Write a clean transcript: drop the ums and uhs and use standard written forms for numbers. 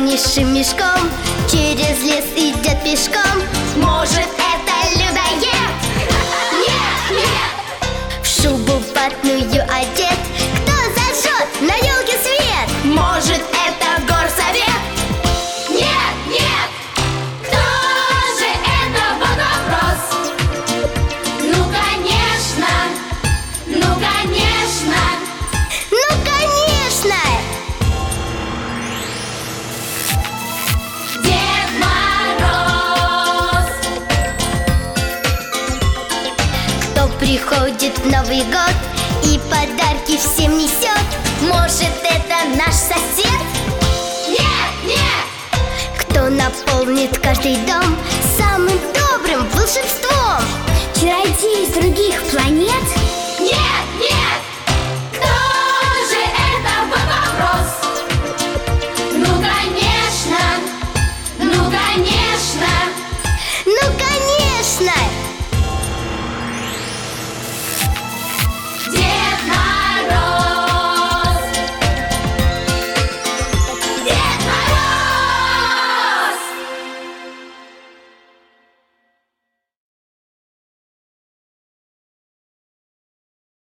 огромнейшим мешком через лес идет пешком. Может, это людоед? Нет, нет! В шубу ватную одет. Кто зажжет на елке свет? Может, это горсовет? Нет, нет! Кто же это? Вот вопрос. Ну, конечно! Ну, конечно! Ну, конечно! Дед Мороз! Кто приходит в Новый год и подарки всем несет? Может, это наш сосед? Нет, нет! Кто наполнит каждый дом самым добрым волшебством? Чародей из других планет? Нет, нет!